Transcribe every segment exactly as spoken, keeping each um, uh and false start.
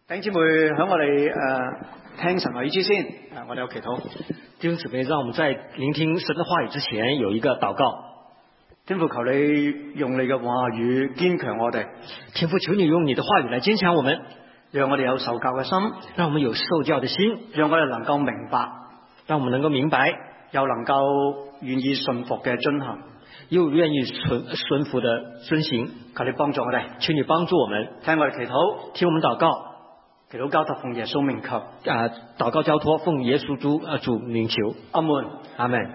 弟兄姊妹，喺我哋誒聽神話語之先，誒我哋有祈禱。 弟兄姊妹，讓我們在聆聽神的話語之前有一個禱告。 天父，求你用你嘅話語堅強我哋。 天父，求你用你的話語來堅強我們， 讓我哋有受教嘅心， 讓我們有受教的心， 讓我哋能夠明白， 讓我們能夠明白， 又能夠願意順服嘅遵行， 又願意順順服的遵行。 求你幫助我哋， 求你幫助我們， 聽我哋祈禱， 聽我們禱告。 祈禱交託奉耶穌名求， 啊，禱告交託奉耶穌主啊主名求。 阿門， 阿門。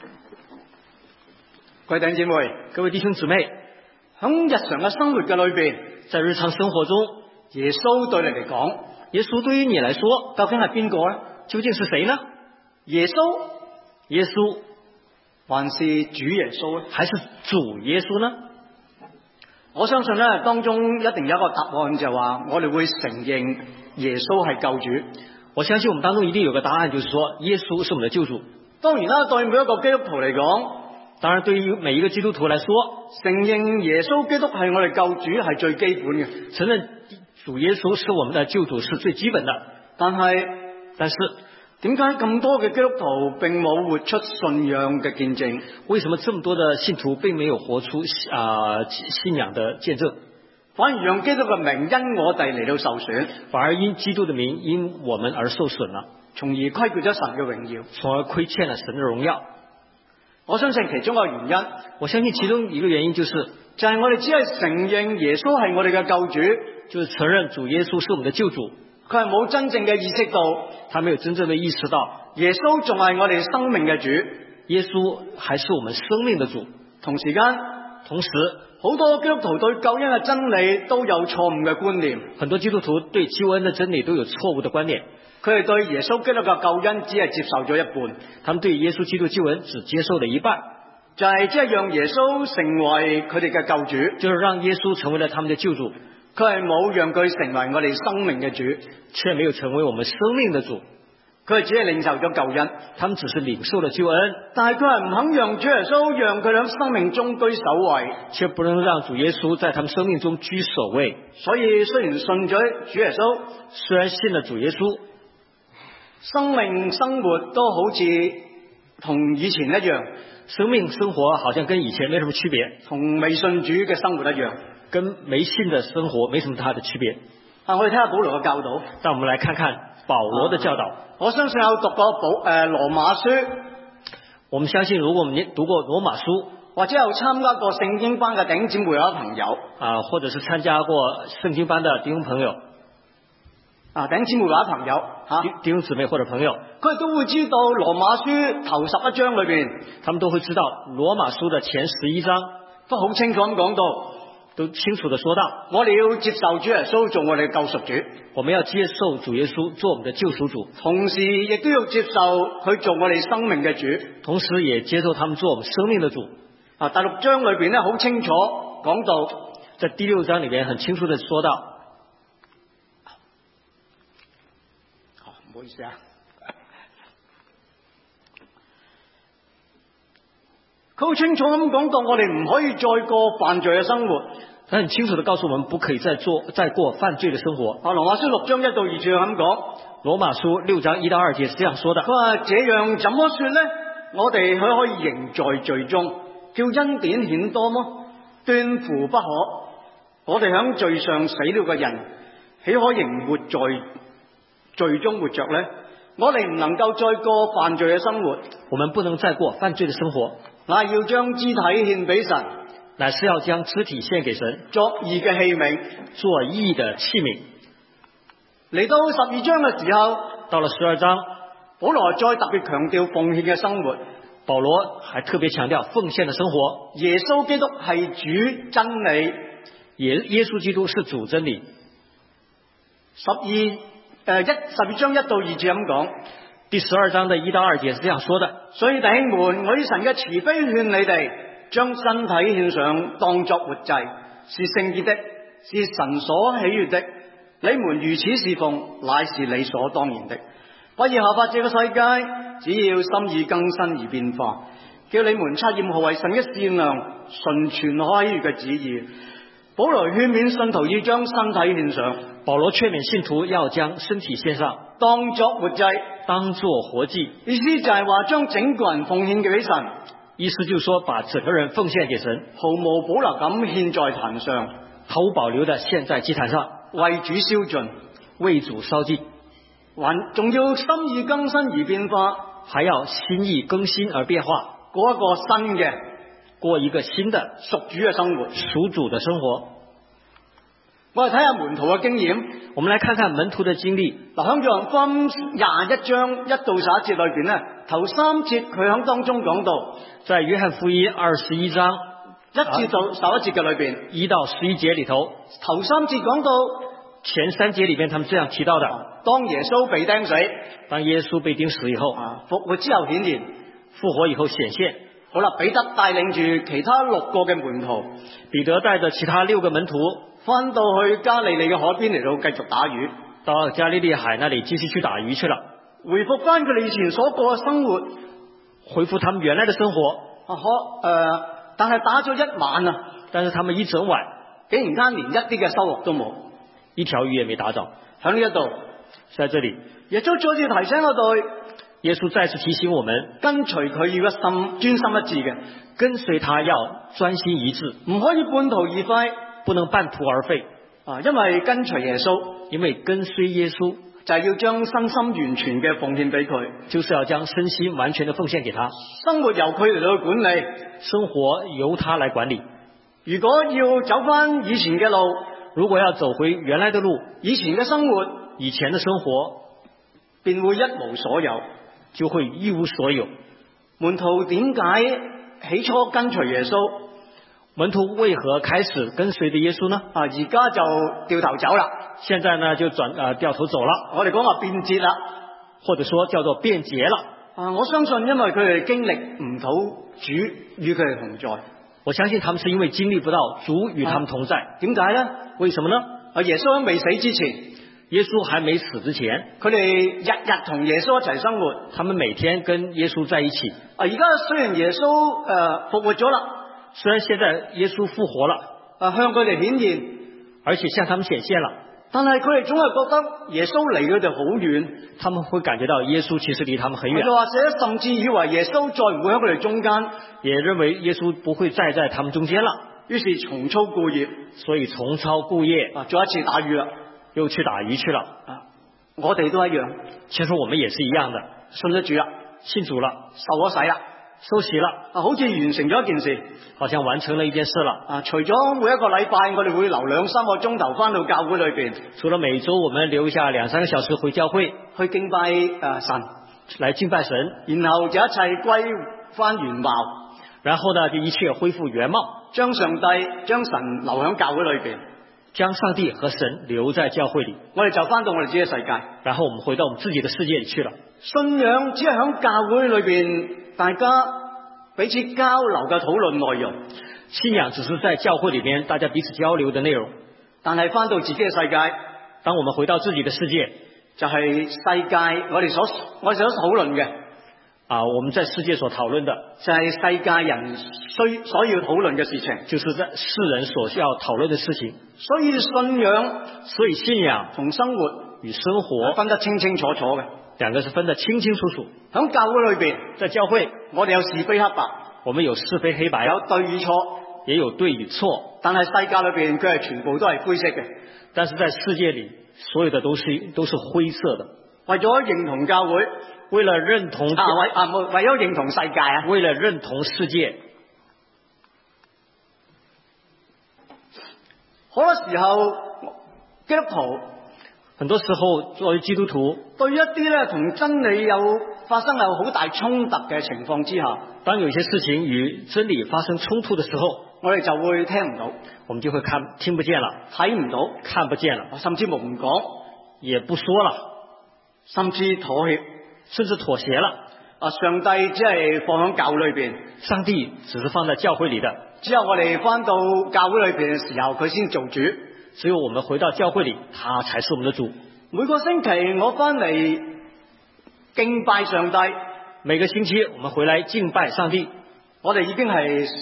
各位弟兄姊妹， 各位弟兄姊妹， 喺日常嘅生活嘅裏邊， 在日常生活中， 耶穌對你嚟講， 耶穌對於你來說， 究竟係邊個咧？ 究竟是誰呢？ 耶穌、 耶穌， 還是主耶穌咧？ 還是主耶穌呢？ 我相信咧，當中一定有一個答案，就係話我哋會承認耶穌係救主。 我相信我們當中一定有個答案，就是說耶穌是我們的救主。 當然啦，對每一個基督徒嚟講， 當然對於每一個基督徒來說， 承認耶穌基督係我哋救主係最基本嘅。 承認主耶穌是我們的救主是最基本的。但係，但是點解咁多嘅基督徒並冇活出信仰嘅見證？ 為什麼這麼多的信徒並沒有活出啊、呃、信仰的見證， 反而讓基督嘅名因我哋嚟到受損， 反而因基督的名因我們而受損了， 從而虧缺咗神嘅榮耀， 從而虧欠了神的榮耀。 我相信其中一個原因， 我相信其中一個原因就是， 就係、是、我哋只係承認耶穌係我哋嘅救主， 就是承認主耶穌是我們的救主。 佢係冇真正嘅意識到， 他沒有真正的意識到耶穌仲係我哋生命嘅主， 耶穌還是我們生命的主。 同時間， 同時好多基督徒對救恩嘅真理都有錯誤嘅觀念， 很多基督徒對救恩的真理都有錯誤的觀念。 佢哋對耶穌基督嘅救恩只係接受咗一半， 他們對耶穌基督救恩只接受了一半， 就係即係讓耶穌成為佢哋嘅救主， 就是讓耶穌成為了他們的救主。 佢係冇讓佢成為我哋生命嘅主， 卻沒有成為我們生命的主。 佢係只係領受咗救恩， 他們只是領受了救恩， 但係佢係唔肯讓主耶穌讓佢喺生命中居首位， 卻不能讓主耶穌在他們生命中居首位。 所以雖然信咗主耶穌， 雖然信了主耶穌， 生命生活都好似同以前一樣， 生命生活好像跟以前沒什麼區別， 同未信主嘅生活一樣， 跟沒信的生活沒什麼太大的區別。 啊，我哋睇下保羅嘅教導。 讓我們來看看保羅的教導。 啊、我相信有讀過保誒、呃、羅馬書， 我們相信如果我們讀過羅馬書， 或者有參加過聖經班嘅弟兄姊妹有朋友啊，或者是參加過聖經班的弟兄朋友啊，弟兄姊妹或者朋友吓， 弟兄姊妹或者朋友， 佢哋都會知道羅馬書頭十一章裏邊， 他們都會知道羅馬書的前十一章都好清楚咁講到。 都清楚地說到， 我哋要接受主耶穌做我哋嘅救贖主， 我們要接受主耶穌做我們的救贖主， 同時亦都要接受佢做我哋生命嘅主， 同時也接受他們做我們生命的主。 啊，第六章裏邊咧好清楚講到， 在第六章裏邊很清楚地說到， 好，唔好意思啊，佢好清楚咁講到，我哋唔可以再過犯罪嘅生活。 他很清楚地告訴我們，不可以再做再過犯罪的生活。 啊，羅馬書六章一到二節咁講。 羅馬書六章一到二節是這樣說的。 佢話：這樣怎麼說呢？我哋可可以仍在罪中，叫恩典顯多麼？斷乎不可。我哋響罪上死了嘅人，豈可仍活在罪中活着呢？我哋唔能夠再過犯罪嘅生活。 我們不能再過犯罪的生活， 乃要將肢體獻俾神， 乃是要將肢體獻給神， 作義嘅器皿， 做義的器皿。 嚟到十二章嘅時候， 到了十二章， 保羅再特別強調奉獻嘅生活。 保羅還特別強調奉獻的生活。 耶穌基督係主真理， 耶耶穌基督是主真理。 十二誒一十二章一到二節咁講。 第十二章的一到二節是這樣說的。 所以弟兄們，我以神嘅慈悲勸你哋，將身體獻上，當作活祭，是聖潔的，是神所喜悅的。你們如此侍奉，乃是理所當然的。不要效法這個世界，只要心意更新而變化，叫你們察驗何為神嘅善良、純全可喜悅嘅旨意。 保羅勸勉信徒要將身體獻上， 保羅勸勉信徒要將身體獻上， 當作活祭， 當作活祭。 意思就係話將整個人奉獻給神， 意思就是說把整個人奉獻給神， 毫無保留咁獻在壇上， 毫無保留的獻在祭壇上， 為主燒盡， 為主燒祭， 還仲要心意更新而變化， 還要心意更新而變化， 過一個新嘅， 過一個新的屬主嘅生活， 屬主的生活。 我哋睇下門徒嘅經驗， 我們來看看門徒的經歷。 嗱，喺約翰福音廿一章一到十一節裏邊咧，頭三節佢喺當中講到， 在約翰福音二十一章一節到十一節嘅裏邊， 一到十一節裏頭， 頭三節講到前三節裏邊，他們這樣提到的： 當耶穌被釘死， 當耶穌被釘死以後， 啊，復活之後顯現， 復活以後顯現。 好啦，彼得帶領住其他六個嘅門徒， 彼得帶着其他六個門徒， 翻到去加利利嘅海邊嚟到繼續打魚， 到加利利海那裏繼續去打魚去了， 回復翻佢哋以前所過嘅生活， 回復他們原來的生活。 啊，可誒，但係打咗一晚啊， 但是他們一整晚， 竟然間連一啲嘅收穫都冇， 一條魚也沒打着。 喺呢一度， 在這裏， 耶穌再次提醒我哋， 耶穌再次提醒我們， 跟隨佢要一心專心一致嘅， 跟隨他要專心一致， 唔可以半途而廢， 不能半途而廢啊！因為跟隨耶穌， 因為跟隨耶穌就係要將身心完全嘅奉獻俾佢， 就是要將身心完全的奉獻給他， 生活由佢嚟到管理， 生活由他來管理。 如果要走翻以前嘅路， 如果要走回原來的路， 以前嘅生活， 以前的生活便會一無所有， 就會一無所有。 門徒點解起初跟隨耶穌？ 門徒為何開始跟隨的耶穌呢？ 啊，而家就掉頭走啦。 現在呢就轉呃掉頭走了。 我哋講話變節啦， 或者說叫做變節了。 啊，我相信因為佢哋經歷唔到主與佢哋同在。 我相信他們是因為經歷不到主與他們同在。 點解呢？ 為什麼呢？ 啊，耶穌喺未死之前， 耶穌還沒死之前， 佢哋日日同耶穌一齊生活， 他們每天跟耶穌在一起。 啊，而家雖然耶穌誒、呃、復活咗啦， 雖然現在耶穌復活了， 啊向佢哋顯現， 而且向他們顯現了， 但係佢哋總係覺得耶穌離佢哋好遠， 他們會感覺到耶穌其實離他們很遠， 又或者甚至以為耶穌再唔會喺佢哋中間， 也認為耶穌不會再在他們中間了， 於是重操故業， 所以重操故業， 啊，再一次打魚啦， 又去打魚去了。 啊，我哋都一樣， 其實我們也是一樣的， 信咗主啦， 信主了， 受咗洗啦， 受洗了， 啊，好似完成咗一件事， 好像完成了一件事了。 啊，除咗每一個禮拜我哋會留兩三個鐘頭翻到教會裏邊， 除了每周我們留下兩三個小時回教會去敬拜誒、呃、神， 來敬拜神， 然後就一切歸翻原貌， 然後呢就一切恢復原貌， 將上帝將神留喺教會裏邊， 將上帝和神留在教會裏， 我哋就翻到我哋自己嘅世界， 然後我們回到我們自己的世界裏去了。 信仰只係喺教會裏邊大家彼此交流嘅討論內容， 信仰只是在教會裏面大家彼此交流的內容， 但係翻到自己嘅世界， 當我們回到自己的世界， 就係、是、世界我哋所我哋所討論嘅啊，我們在世界所討論的就係、是、世界人需所要討論嘅事情， 就是在世人所需要討論的事情。 所以信仰， 所以信仰同生活與生活分得清清楚楚嘅， 兩個是分得清清楚楚。 喺教會裏邊， 在教會我哋有是非黑白， 我們有是非黑白， 有對與錯， 也有對與錯。 但係世界裏邊佢係全部都係灰色嘅。 但是在世界裏，所有的都是都是灰色的。 為咗認同教會， 為了認同啊為啊為咗認同世界啊， 為了認同世界， 好多時候基督徒， 很多時候作為基督徒， 對一啲咧同真理有發生有好大衝突嘅情況之下， 當有些事情與真理發生衝突的時候， 我哋就會聽唔到， 我們就會看聽不見了， 睇唔到， 看不見了， 甚至乎唔講， 也不說了， 甚至妥協， 甚至妥協了。 啊，上帝只係放喺教會裏邊， 上帝只是放在教會裏的， 之後我哋翻到教會裏邊嘅時候，佢先做主。 只有我們回到教會裏，他才是我們的主。 每個星期我翻嚟敬拜上帝， 每個星期我們回來敬拜上帝， 我哋已經係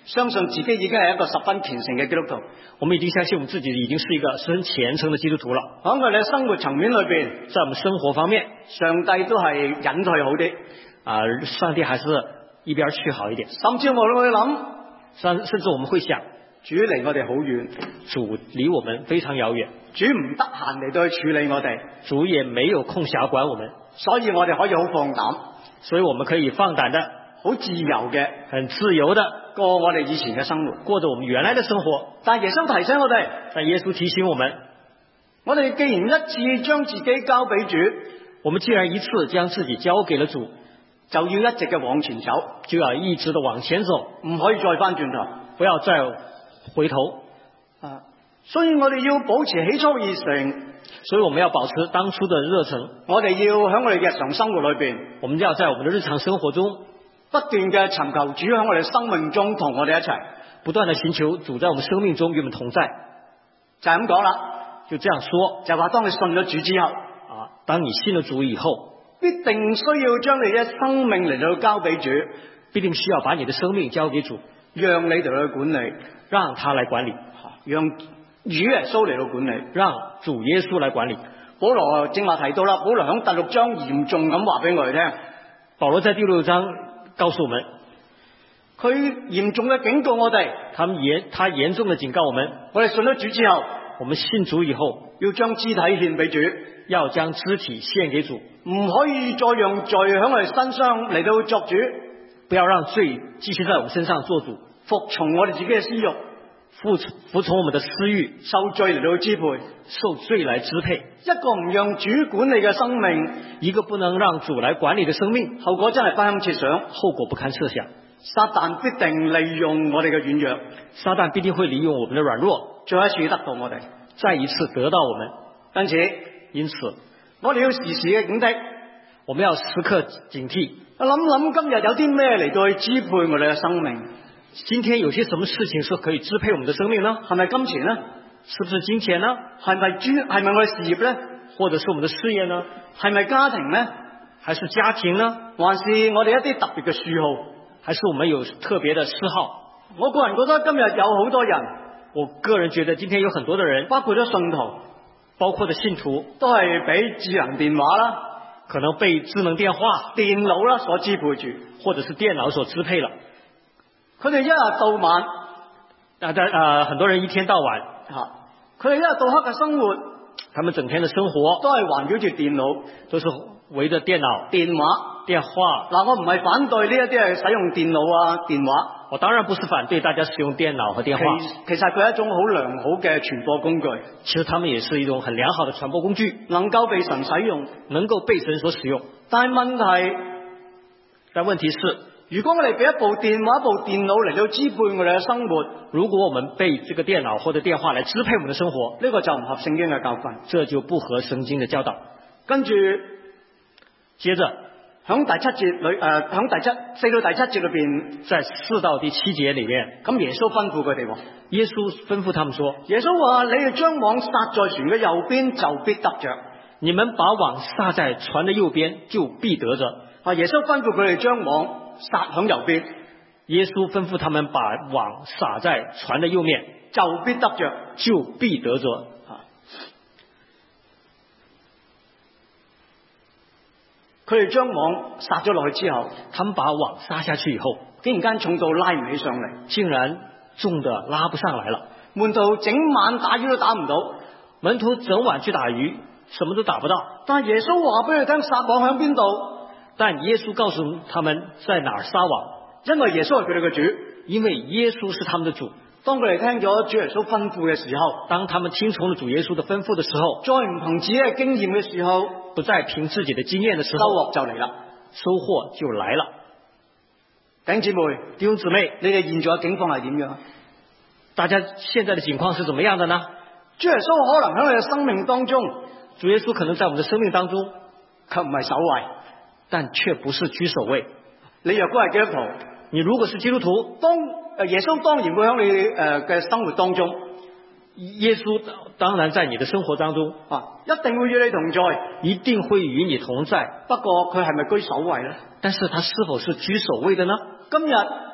相信自己已經係一個十分虔誠嘅基督徒。 我們已經相信我們自己已經是一個十分虔誠的基督徒了。 喺我哋嘅生活層面裏邊， 在我們生活方面， 上帝都係隱退好啲。 啊、呃，上帝還是一邊去好一點。 甚至我哋會諗， 甚甚至我們會想， 主離我哋好遠， 主離我們非常遙遠， 主唔得閒嚟到去處理我哋， 主也沒有空暇管我們， 所以我哋可以好放膽， 所以我們可以放膽的、 好自由嘅、 很自由的過我哋以前嘅生活， 過着我們原來的生活。 但耶穌提醒我哋， 但耶穌提醒我們， 我哋既然一次將自己交俾主， 我們既然一次將自己交給了主， 就要一直嘅往前走， 就要一直的往前走， 唔可以再翻轉頭， 不要再回頭。 啊，所以我哋要保持起初熱誠， 所以我們要保持當初的熱誠。 我哋要喺我哋日常生活裏邊， 我們要在我們的日常生活中不斷嘅尋求主喺我哋生命中同我哋一齊， 不斷的尋求主在我們生命中與我們同在。 就係咁講啦， 就這樣說， 就係話當你信咗主之後， 啊，當你信了主以後， 必定需要將你嘅生命嚟到交俾主， 必定需要把你的生命交給主， 讓你哋去管理， 讓他來管理， 讓主耶穌嚟到管理， 讓主耶穌來管理。 保羅正話提到啦，保羅喺第六章嚴重咁話俾我哋聽， 保羅在第六章告訴我們， 佢嚴重嘅警告我哋， 他們嚴他嚴重的警告我們， 我哋信咗主之後， 我們信主以後要將肢體獻俾主， 要將肢體獻給主， 唔可以再讓罪喺我哋身上嚟到作主， 不要讓罪繼續在我們身上做主， 服從我哋自己嘅私欲， 服服從我們的私欲， 受罪嚟到支配， 受罪來支配。 一個唔讓主管理嘅生命， 一個不能讓主來管理的生命， 後果真係不堪設想， 後果不堪設想。 撒旦必定利用我哋嘅軟弱， 撒旦必定會利用我們的軟弱， 再一次得到我哋， 再一次得到我們。 因此， 因此， 我哋要時時嘅警惕， 我們要時刻警惕。 我諗諗今日有啲咩嚟到去支配我哋嘅生命？ 今天有些什麼事情是可以支配我們的生命呢？ 係咪金錢呢？ 是不是金錢呢？ 係咪專係咪我哋事業呢？ 或者是我們的事業呢？ 係咪家庭呢？ 還是家庭呢？ 還是我哋一啲特別嘅嗜好？ 還是我們有特別的嗜好？ 我個人覺得今日有好多人， 我個人覺得今天有很多的人， 包括咗信徒， 包括的信徒， 都係俾智能電話啦， 可能被智能電話、 電腦啦所支配住， 或者是電腦所支配了。 佢哋一日到晚， 啊，但啊，很多人一天到晚， 吓，佢哋一日到黑嘅生活， 他們整天的生活都係環繞住電腦， 都是圍着電腦、 電話、 電話。 嗱，我唔係反對呢一啲係使用電腦啊、電話。 我當然不是反對大家使用電腦和電話。 其實佢係一種好良好嘅傳播工具。 其實他們也是一種很良好的傳播工具， 能夠被神使用， 能夠被神所使用。 但係問題， 但問題是， 如果我哋俾一部電話、一部電腦嚟到支配我哋嘅生活， 如果我們被這個電腦或者電話來支配我們的生活， 呢個就唔合聖經嘅教訓， 這就不合聖經的教導。 跟住， 接着響第七節裏，誒、呃，響第七四到第七節裏邊， 在四到第七節裏面， 咁耶穌吩咐佢哋， 耶穌吩咐他們說： 耶穌話，你哋將網撒在船嘅右邊，就必得着。 你們把網撒在船的右邊，就必得着。 啊，耶穌吩咐佢哋將網撒響右邊， 耶穌吩咐他們把網撒在船的右面， 就必得着， 就必得着。 佢哋將網撒咗落去之後， 他們把網撒下去以後， 竟然間重到拉唔起上嚟， 竟然重得拉不上來了。 門徒整晚打魚都打唔到， 門徒整晚去打魚，什麼都打不到。 但耶穌話俾佢聽撒網響邊度， 但耶穌告訴他們在哪兒撒網， 因為耶穌係佢哋嘅主， 因為耶穌是他們的主。 當佢哋聽咗主耶穌吩咐嘅時候， 當他們聽從了主耶穌的吩咐的時候， 再唔憑自己嘅經驗嘅時候， 不再憑自己的經驗的時候， 收穫就嚟啦， 收穫就來了。 弟兄姊妹， 弟兄姊妹， 你哋現在嘅境況係點樣？ 大家現在的情況是怎麼樣的呢？ 主耶穌可能喺你嘅生命當中， 主耶穌可能在我們的生命當中， 卻唔係首位， 但卻不是居首位。 你若果係基督徒， 你如果是基督徒， 當誒耶穌當然會喺你誒嘅生活當中， 耶穌當然在你的生活當中啊，一定會與你同在， 一定會與你同在。 不過佢係咪居首位呢？ 但是他是否是居首位的呢？ 今日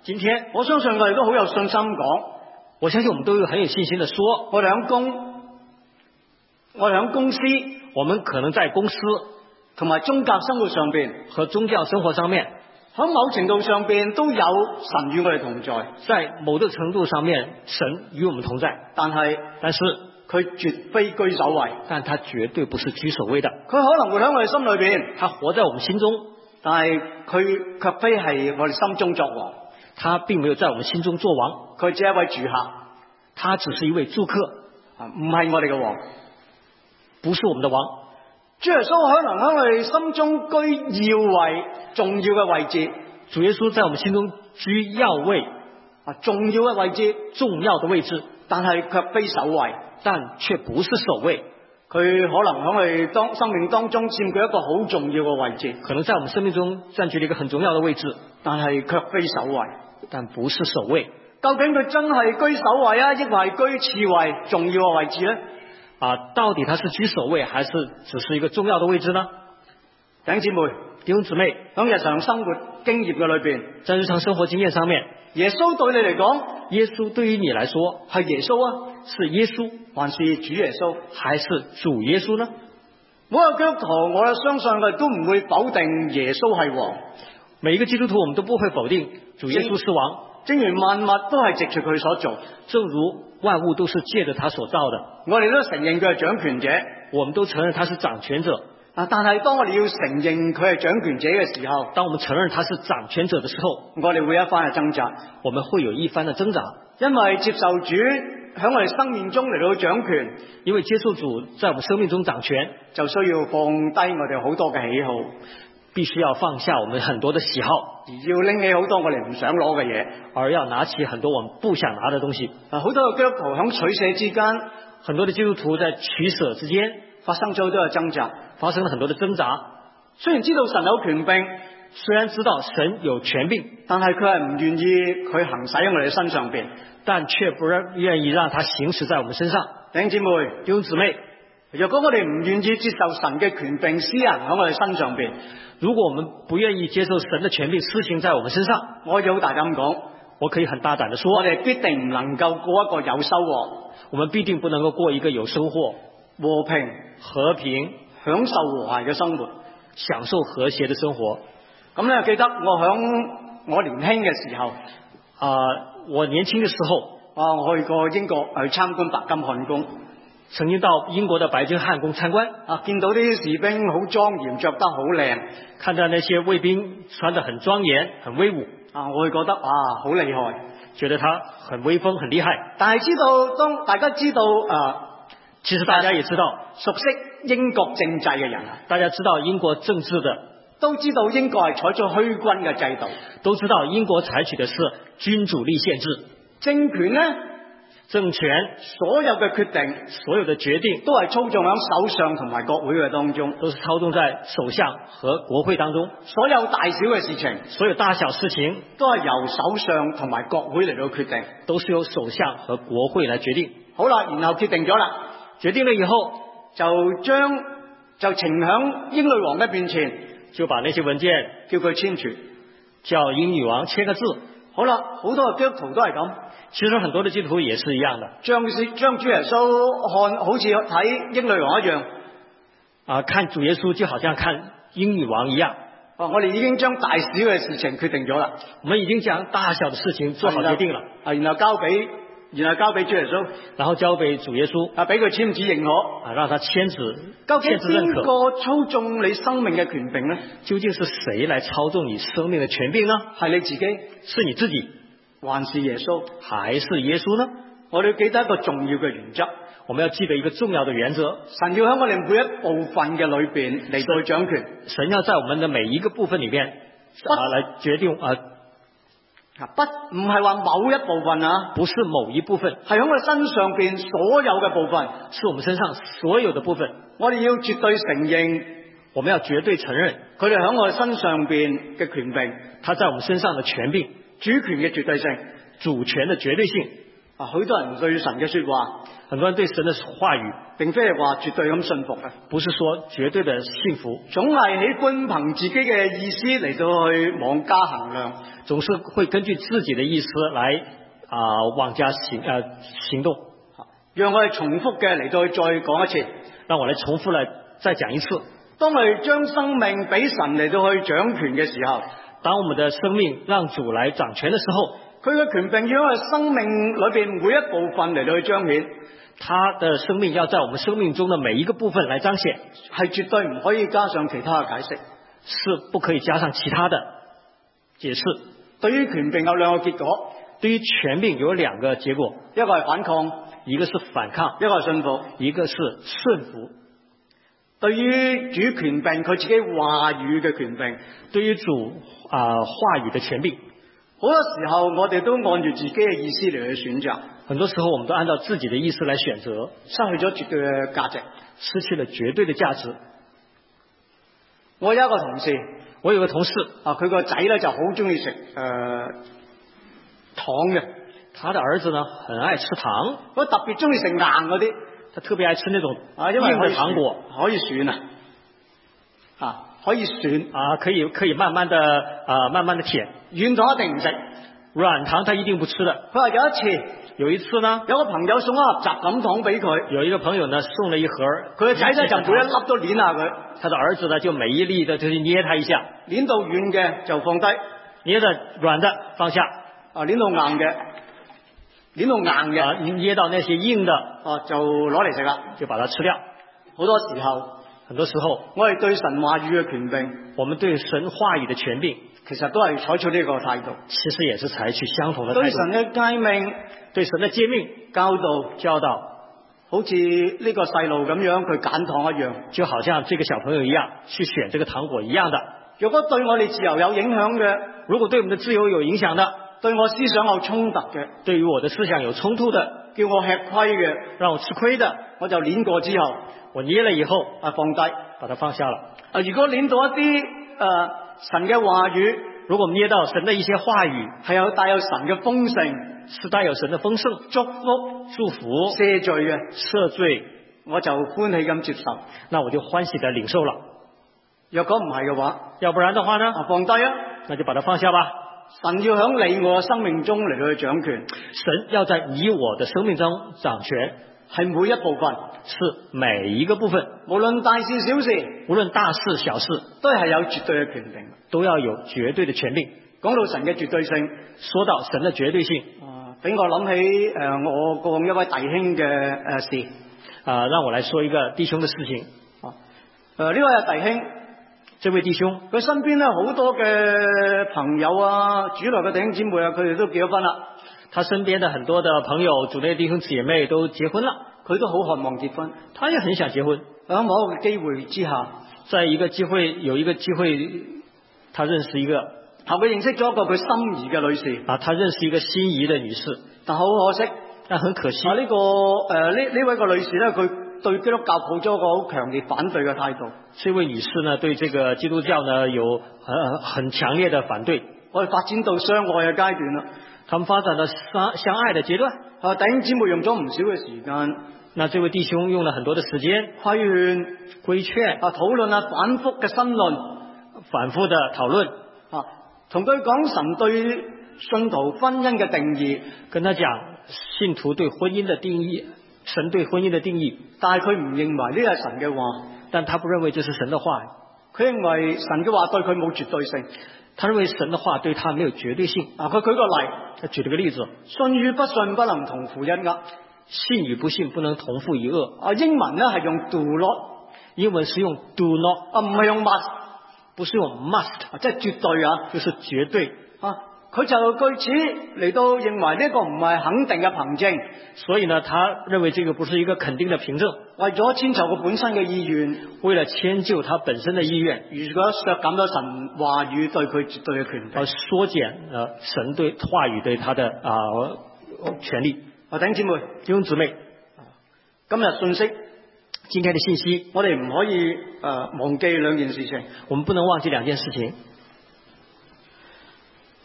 今天我相信我哋都好有信心講， 我相信我們都有很有信心的說， 我哋喺公，我哋喺公司， 我們可能在公司同埋宗教生活上邊， 和宗教生活上面， 喺某程度上邊都有神與我哋同在， 在某個程度上面，神與我們同在。 但係但是佢絕非居首位， 但他絕對不是居首位的。 佢可能會喺我哋心裏邊， 他活在我們心中， 但係佢卻非係我哋心中作王。 他並沒有在我們心中作王， 佢只係一位住客， 他只是一位住客， 唔係我哋嘅王， 不是我們的王。 主耶穌可能喺我哋心中居要位、重要嘅位置。 主耶穌在我們心中居要位， 啊，重要嘅位置， 重要的位置， 但係卻非首位， 但卻不是首位。 佢可能喺我哋當生命當中佔據一個好重要嘅位置， 可能在我們生命中佔據了一個很重要的位置， 但係卻非首位， 但不是首位。 究竟佢真係居首位啊，抑或係居次位、重要嘅位置呢？ 啊，到底他是居首位，還是只是一個重要的位置呢？ 弟兄姊妹， 弟兄姊妹， 喺日常生活經驗嘅裏邊， 在日常生活經驗上面， 耶穌對你嚟講， 耶穌對於你來說係耶穌啊， 是耶穌， 還是主耶穌， 還是主耶穌呢？ 每個基督徒，我相信佢都唔會否定耶穌係王。 每一個基督徒，我們都不會否定主耶穌是王。 正如萬物都係藉住佢所做， 正如萬物都是借着他所造的， 我哋都承認佢係掌權者， 我們都承認他是掌權者。 啊！但係當我哋要承認佢係掌權者嘅時候， 當我們承認他是掌權者的時候， 我哋會有一番嘅掙扎， 我們會有一番的掙扎， 因為接受主喺我哋生命中嚟到掌權， 因為接受主在我們生命中掌權， 就需要放低我哋好多嘅喜好， 必須要放下我們很多的喜好， 而要拎起好多我哋唔想攞嘅嘢， 而要拿起很多我們不想拿的東西。 啊！好多嘅基督徒喺取捨之間， 很多的基督徒在取捨之間發生咗好多嘅掙扎， 發生了很多的掙扎。 雖然知道神有權柄， 雖然知道神有權柄， 但係佢係唔願意佢行使喺我哋身上邊， 但卻不願意讓他行使在我們身上。 弟兄姊妹， 弟兄姊妹， 若果我哋唔願意接受神嘅權柄施行喺我哋身上邊， 如果我們不願意接受神的權柄施行在我們身上， 我有好大膽講， 我可以很大膽地說， 我哋必定唔能夠過一個有收穫， 我們必定不能夠過一個有收穫、 和平、 和平、 享受和諧嘅生活， 享受和諧的生活。 咁咧，記得我響我年輕嘅時候， 啊、呃，我年輕嘅時候， 啊，我去過英國去參觀白金漢宮， 曾經到英國的白金漢宮參觀， 啊，見到啲士兵好莊嚴，着得好靚， 看到那些衛兵穿得很莊嚴、很威武， 啊，我會覺得啊，好厲害， 覺得他很威風、很厲害。 但係知道當大家知道啊， 其實大家也知道， 熟悉英國政制嘅人啊， 大家知道英國政治的， 都知道英國係採取虛君嘅制度， 都知道英國採取的是君主立憲制， 政權呢， 政權所有嘅決定， 所有的決定都係操縱喺首相同埋國會嘅當中， 都是操縱在首相和國會當中， 所有大小嘅事情， 所有大小事情都係由首相同埋國會嚟到決定， 都是由首相和國會來決定。 好啦，然後決定咗啦， 決定了以後， 就將就呈響英女王嘅面前， 就把那些文件叫佢簽署， 叫英女王簽個字。 好啦，好多嘅基督徒都係咁， 其實很多的基督徒也是一樣的， 將將主耶穌看好似睇英女王一樣， 啊，看主耶穌就好像看英女王一樣。 啊，我哋已經將大小嘅事情決定咗啦， 我們已經將大小的事情做好決定了， 啊，然後交俾。然後交俾主耶穌， 然後交俾主耶穌， 啊，俾佢簽字認可， 啊，讓他簽字， 究竟簽字認可。 邊個操縱你生命嘅權柄呢？ 究竟是誰來操縱你生命的權柄呢？ 係你自己， 是你自己， 還是耶穌， 還是耶穌呢？ 我哋要記得一個重要嘅原則， 我們要記得一個重要的原則， 神要喺我哋每一部分嘅裏邊嚟到掌權， 神要在我們的每一個部分裏面啊來決定啊。 不唔係話某一部分啊， 不是某一部分， 係喺我哋身上邊所有嘅部分， 是我們身上所有的部分。 我哋要絕對承認， 我們要絕對承認佢哋喺我哋身上邊嘅權柄， 他在我們身上的權柄， 主權嘅絕對性， 主權的絕對性。 啊，許多人對神嘅說話， 很多人對神的話語， 並非係話絕對咁信服嘅， 不是說絕對的信服， 總係喜歡憑自己嘅意思嚟到去妄加衡量， 總是會根據自己的意思來啊、呃、妄加行呃行動。 讓我哋重複嘅嚟到去再講一次， 讓我來重複嚟再講一次。 當我哋將生命俾神嚟到去掌權嘅時候， 當我們的生命讓主來掌權的時候， 佢嘅權柄要喺生命裏邊每一部分嚟到去彰顯， 他的生命要在我們生命中的每一個部分來彰顯， 係絕對唔可以加上其他嘅解釋， 是不可以加上其他的解釋。 對於權柄有兩個結果， 對於權柄有兩個結果， 一個係反抗， 一個是反抗， 一個係信服， 一個是順服。 對於主權柄佢自己話語嘅權柄， 對於主啊、呃、話語的權柄， 好多時候我哋都按住自己嘅意思嚟去選擇， 很多時候我們都按照自己的意思來選擇， 失去咗絕對嘅價值， 失去了絕對的價值。 我有一個同事， 我有個同事啊，佢個仔咧就好中意食誒糖嘅， 他的兒子呢很愛吃糖， 佢特別中意食硬嗰啲。 他特別愛吃那種啊，因為硬的糖果， 可以選啊，啊可以選啊，可以可以慢慢的啊慢慢的舔， 軟糖一定唔食， 軟糖他一定不吃的。 佢話有一次， 有一次呢， 有個朋友送一盒雜錦糖俾佢， 有一個朋友呢送了一盒， 佢個仔咧就每一粒都捏下佢， 他的兒子呢就每一粒的就去捏他一下， 捏到軟嘅就放低， 捏到軟的放下， 啊捏到硬嘅。捏到硬嘅， 啊，捏到那些硬的， 啊就攞嚟食啦， 就把它吃掉。 好多時候， 很多時候， 我哋對神話語嘅權柄， 我們對神話語的權柄， 其實都係採取呢個態度。 其實也是採取相同的態度。 對神嘅誡命， 對神的誡命教導教導， 好似呢個細路咁樣，佢揀糖一樣， 就好像這個小朋友一樣，去選這個糖果一樣的。 如果對我哋自由有影響嘅， 如果對我們的自由有影響的， 對我思想有衝突嘅， 對於我的思想有衝突的， 叫我吃虧嘅， 讓我吃虧的， 我就捏過之後， 我捏了以後啊放低， 把它放下了。 啊，如果捏到一啲誒、呃、神嘅話語， 如果我們捏到神的一些話語， 係有帶有神嘅豐盛， 是帶有神的豐盛， 祝福、 祝福、 赦罪嘅， 赦罪， 我就歡喜咁接受， 那我就歡喜地領受了。 若果唔係嘅話， 要不然的話呢？ 啊放低啊， 那就把它放下吧。 神要響你我嘅生命中嚟到去掌權， 神要在你我的生命中掌權， 係每一部分， 是每一個部分， 無論大事小事， 無論大事小事， 都係有絕對嘅權柄， 都要有絕對的權柄。 講到神嘅絕對性， 說到神的絕對性， 啊，俾我諗起誒、呃、我過往一位弟兄嘅誒、呃、事， 啊，讓我來說一個弟兄的事情。 啊，誒呢位弟兄。 這位弟兄， 佢身邊咧好多嘅朋友啊，主內嘅弟兄姊妹啊，佢哋都結咗婚啦。 他身邊的很多的朋友、主內弟兄姐妹都結婚了， 佢都好渴望結婚， 他也很想結婚。 喺某一個機會之下， 在一個機會有一個機會，他認識一個， 後佢認識咗一個佢心儀嘅女士。 啊，他認識一個心儀的女士， 但好可惜， 但很可惜， 啊呢、這個誒呢呢位個女士咧，佢對基督教抱咗一個好強烈反對嘅態度。 這位女士呢，對這個基督教呢有很很強烈的反對。 我哋發展到相愛嘅階段啦， 他們發展到相相愛的階段。 啊，弟兄姊妹用咗唔少嘅時間， 那這位弟兄用了很多的時間規勸、 規勸啊討論啊反覆嘅申論， 反覆的討論啊，同佢講神對信徒婚姻嘅定義， 跟他講信徒對婚姻的定義。神對婚姻的定義， 但係佢唔認為呢係神嘅話， 但他不認為這是神的話， 佢認為神嘅話對佢冇絕對性， 他認為神的話對他沒有絕對性。 啊，佢舉個例， 他舉了個例子， 信與不信不能同負一軛， 信與不信不能同負一軛。 啊，英文咧係用 do not， 英文是用 do not， 啊唔係用 must， 不是用 must， 啊即係絕對啊， 就是絕對啊。佢就據此嚟到認為呢個唔係肯定嘅憑證， 所以呢，他認為這個不是一個肯定的憑證， 為咗遷就佢本身嘅意願， 為了遷就他本身的意願， 如果削減咗神話語對佢絕對嘅權利， 而縮減了神對話語對他的啊、呃、權利。 啊，弟兄姊妹， 弟兄姊妹， 今日信息， 今天的信息， 我哋唔可以誒、呃、忘記兩件事情， 我們不能忘記兩件事情。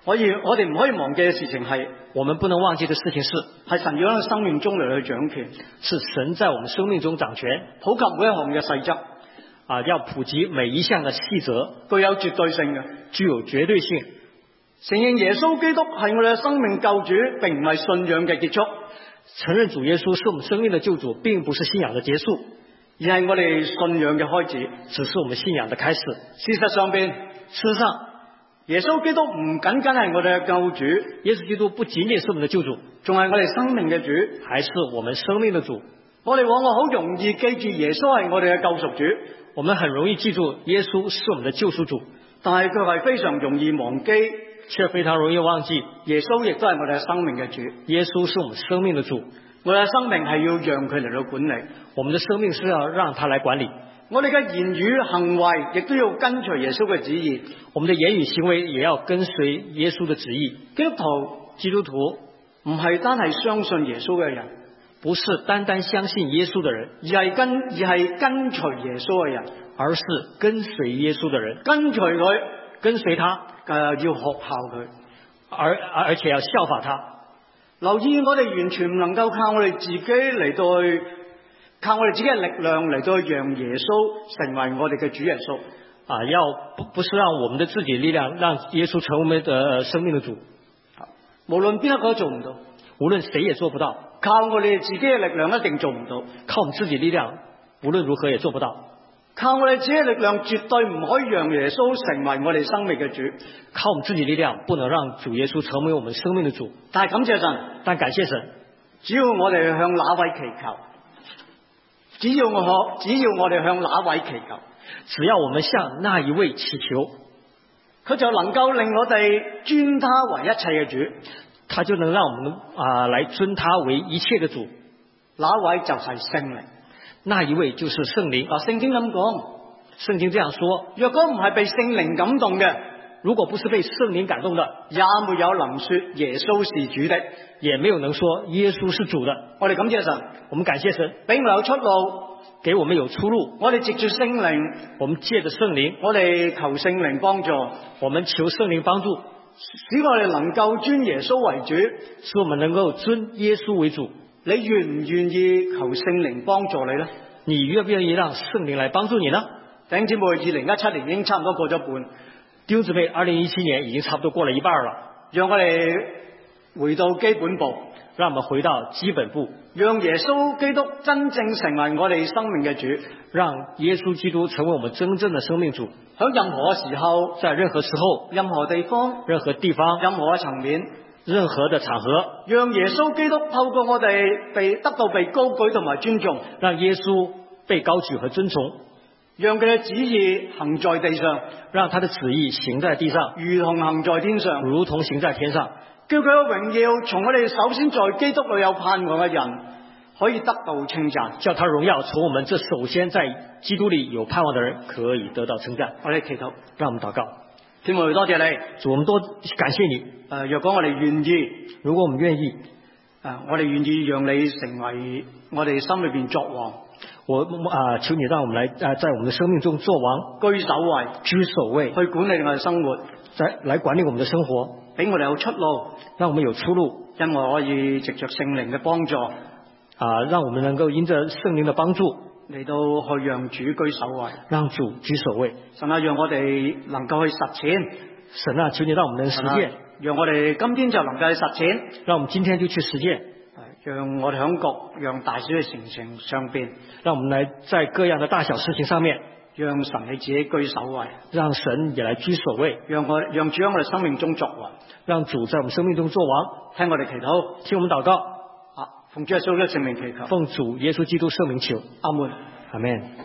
可以我哋唔可以忘記嘅事情係， 我們不能忘記的事情是， 係神要喺生命中嚟去掌權， 是神在我們生命中掌權， 普及每一項嘅細則， 啊，要普及每一項嘅細則， 具有絕對性嘅， 具有絕對性。 承認耶穌基督係我哋嘅生命救主，並唔係信仰嘅結束。 承認主耶穌是我們生命的救主，並不是信仰的結束， 而係我哋信仰嘅開始， 只是我們信仰的開始。 事實上邊， 事實上， 耶穌基督唔僅僅係我哋嘅救主， 耶穌基督不僅僅是我們的救主， 仲係我哋生命嘅主， 還是我們生命的主。 我哋往往好容易記住耶穌係我哋嘅救贖主， 我們很容易記住耶穌是我們的救贖主， 但係佢係非常容易忘記， 卻非常容易忘記耶穌亦都係我哋嘅生命嘅主。 耶穌是我們生命的主， 我哋嘅生命係要讓佢嚟到管理， 我們的生命是要讓他來管理。 我哋嘅言語行為亦都要跟隨耶穌嘅旨意， 我們的言語行為也要跟隨耶穌的旨意。 基督徒基督徒唔係單係相信耶穌嘅人， 不是單單相信耶穌的人， 而係跟而係跟隨耶穌嘅人， 而是跟隨耶穌的人， 跟隨佢， 跟隨他， 誒要學效佢， 而而且要效法他。 留意我哋完全唔能夠靠我哋自己嚟到去，靠我哋自己嘅力量嚟到去讓耶穌成為我哋嘅主耶穌。 啊，要不不是讓我們的自己力量讓耶穌成為我們的生命的主， 無論邊一個都做唔到， 無論誰也做不到。 靠我哋自己嘅力量一定做唔到， 靠我們自己力量無論如何也做不到。 靠我哋自己嘅力量絕對唔可以讓耶穌成為我哋生命嘅主。 靠我們自己力量不能讓主耶穌成為我們生命的主。 但係感謝神， 但感謝神， 只要我哋向那位祈求，只要我可，只要我哋向那位祈求， 只要我們向那一位祈求， 佢就能夠令我哋尊他為一切嘅主， 他就能讓我們啊、呃、來尊他為一切的主。 那位就係聖靈， 那一位就是聖靈。 嗱，聖經咁講， 聖經這樣說， 若果唔係被聖靈感動嘅， 如果不是被聖靈感動的， 也沒有能說耶穌是主的， 也沒有能說耶穌是主的。 我哋感謝神， 我們感謝神， 俾我有出路， 給我們有出路。 我哋藉住聖靈， 我們借着聖靈， 我哋求聖靈幫助， 我們求聖靈幫助， 使我哋能夠尊耶穌為主， 使我們能夠尊耶穌為主。 你願唔願意求聖靈幫助你呢？ 你願不願意讓聖靈來幫助你呢？ 弟兄姊妹，二零一七年已經差唔多過咗半， 弟兄姊妹，二零一七年已經差不多過了一半了。 讓我哋回到基本步， 讓我們回到基本步， 讓耶穌基督真正成為我哋生命嘅主， 讓耶穌基督成為我們真正的生命主。 喺任何嘅時候， 在任何時候、 任何地方、 任何地方、 任何嘅層面、 任何的場合， 讓耶穌基督透過我哋被得到被高舉同埋尊重， 讓耶穌被高舉和尊崇， 讓佢嘅旨意行在地上， 讓他的旨意行在地上， 如同行在天上， 如同行在天上。 叫佢嘅榮耀從我哋首先在基督裏有盼望嘅人可以得到稱讚， 叫他榮耀從我們這首先在基督裏有盼望的人可以得到稱讚。 我哋祈禱， 讓我們禱告。 天父，多謝你， 主，我們多感謝你。 誒、呃，若果我哋願意， 如果我們願意， 誒、呃，我哋願意讓你成為我哋心裏邊作王。 我啊、呃，求你讓我們來啊、呃，在我們的生命中做王， 居首位， 居首位， 去管理我哋生活， 在來管理我們的生活， 俾我哋有出路， 讓我們有出路， 因為可以藉着聖靈嘅幫助， 啊、呃，讓我們能夠因着聖靈的幫助嚟到去讓主居首位， 讓主居首位。 神啊，讓我哋能夠去實踐， 神啊，求你讓我們能實踐， 讓我哋今天就能夠去實踐， 讓我們今天就去實踐。 讓我哋喺各樣大小嘅事情上邊， 讓我們來在各樣的大小事情上面， 讓神你自己居首位， 讓神也來居首位， 讓我讓主喺我哋生命中作王， 讓主在我們生命中作王。 聽我哋祈禱， 聽我們禱告， 啊，奉主耶穌嘅聖名祈求， 奉主耶穌基督聖名求， 阿門， 阿門。